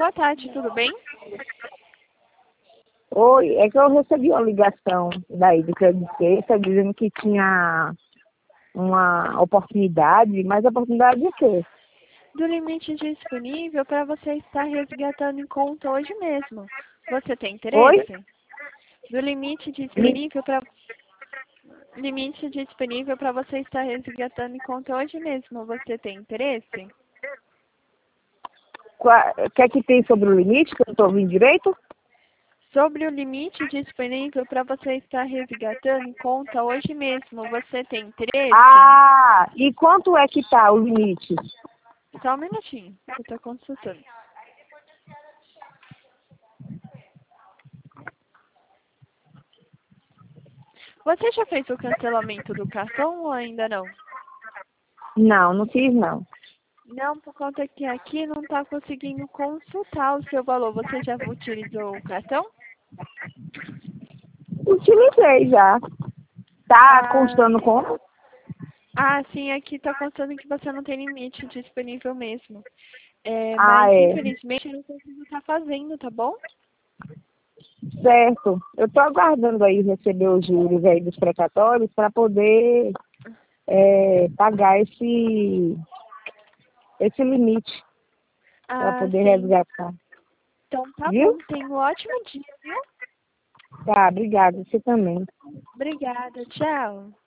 Boa tarde, tudo bem? Oi, é que eu recebi uma ligação daí do Crédito Sexta dizendo que tinha uma oportunidade, mas a oportunidade de quê? Do limite disponível para você estar resgatando em conta hoje mesmo. Você tem Oi? interesse? Do Me- limite disponível para você estar resgatando em conta hoje mesmo. Você tem interesse? O que é que tem sobre o limite, que eu não estou ouvindo direito? Sobre o limite disponível para você estar resgatando em conta hoje mesmo. Você tem interesse? Ah, e quanto é que tá o limite? Só um minutinho, eu estou consultando. Você já fez o cancelamento do cartão ou ainda não? Não, não fiz não. Não, por conta que aqui não está conseguindo consultar o seu valor. Você já utilizou o cartão? Utilizei já. Tá Ah, constando como? sim, aqui está constando que você não tem limite disponível mesmo. Ah, Mas é. infelizmente eu não consigo estar fazendo, tá bom? Certo. Eu estou aguardando aí receber os juros aí dos precatórios para poder pagar esse limite, para Ah, poder sim. resgatar. Então tá Viu? bom. Tenha um ótimo dia, viu? Tá, obrigada. Você também. Obrigada. Tchau.